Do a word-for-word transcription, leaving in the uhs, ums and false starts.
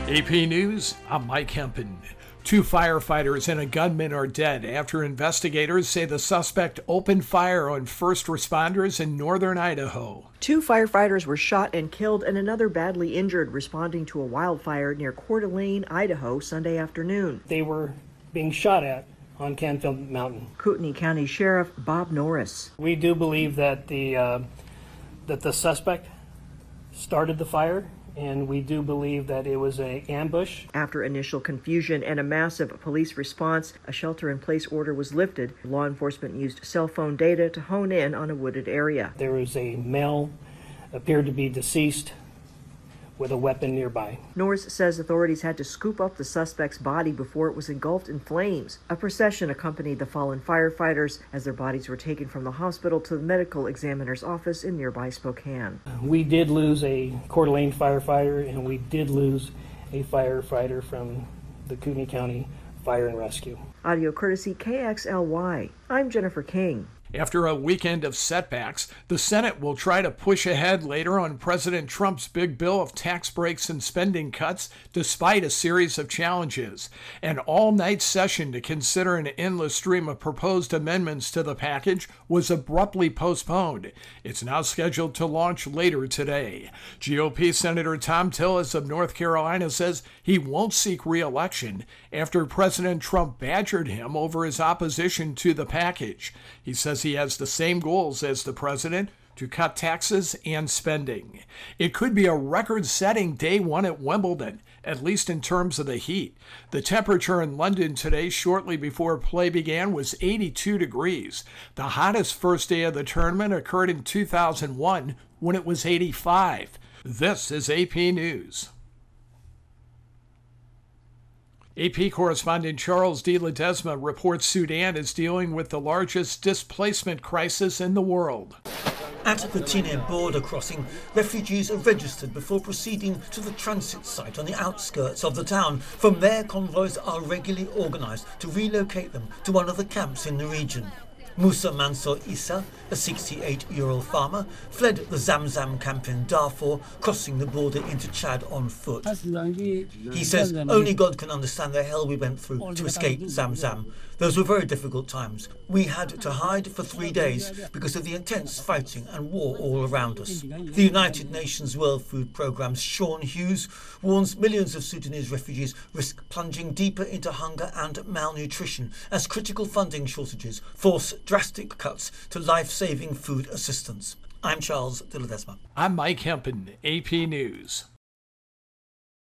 A P News, I'm Mike Hempen. Two firefighters and a gunman are dead after investigators say the suspect opened fire on first responders in northern Idaho. Two firefighters were shot and killed and another badly injured responding to a wildfire near Coeur d'Alene, Idaho, Sunday afternoon. They were being shot at on Canfield Mountain. Kootenai County Sheriff Bob Norris. We do believe that the uh, that the suspect started the fire, and we do believe that it was an ambush. After initial confusion and a massive police response, a shelter-in-place order was lifted. Law enforcement used cell phone data to hone in on a wooded area. There was a male, appeared to be deceased, with a weapon nearby. Norris says authorities had to scoop up the suspect's body before it was engulfed in flames. A procession accompanied the fallen firefighters as their bodies were taken from the hospital to the medical examiner's office in nearby Spokane. We did lose a Coeur d'Alene firefighter, and we did lose a firefighter from the Kootenai County Fire and Rescue. Audio courtesy K X L Y. I'm Jennifer King. After a weekend of setbacks, the Senate will try to push ahead later on President Trump's big bill of tax breaks and spending cuts, despite a series of challenges. An all-night session to consider an endless stream of proposed amendments to the package was abruptly postponed. It's now scheduled to launch later today. G O P Senator Thom Tillis of North Carolina says he won't seek re-election after President Trump badgered him over his opposition to the package. He says he has the same goals as the president to cut taxes and spending. It could be a record-setting day one at Wimbledon, at least in terms of the heat. The temperature in London today, shortly before play began, was eighty-two degrees. The hottest first day of the tournament occurred in two thousand one when it was eighty-five. This is A P News. A P correspondent Charles de Ledesma reports Sudan is dealing with the largest displacement crisis in the world. At the Tinea border crossing, refugees are registered before proceeding to the transit site on the outskirts of the town. From there, convoys are regularly organised to relocate them to one of the camps in the region. Musa Mansour Issa, a sixty-eight-year-old farmer, fled the Zamzam camp in Darfur, crossing the border into Chad on foot. He says only God can understand the hell we went through to escape Zamzam. Those were very difficult times. We had to hide for three days because of the intense fighting and war all around us. The United Nations World Food Programme's Sean Hughes warns millions of Sudanese refugees risk plunging deeper into hunger and malnutrition as critical funding shortages force drastic cuts to life-saving food assistance. I'm Charles de Ledesma. I'm Mike Hempen, A P News.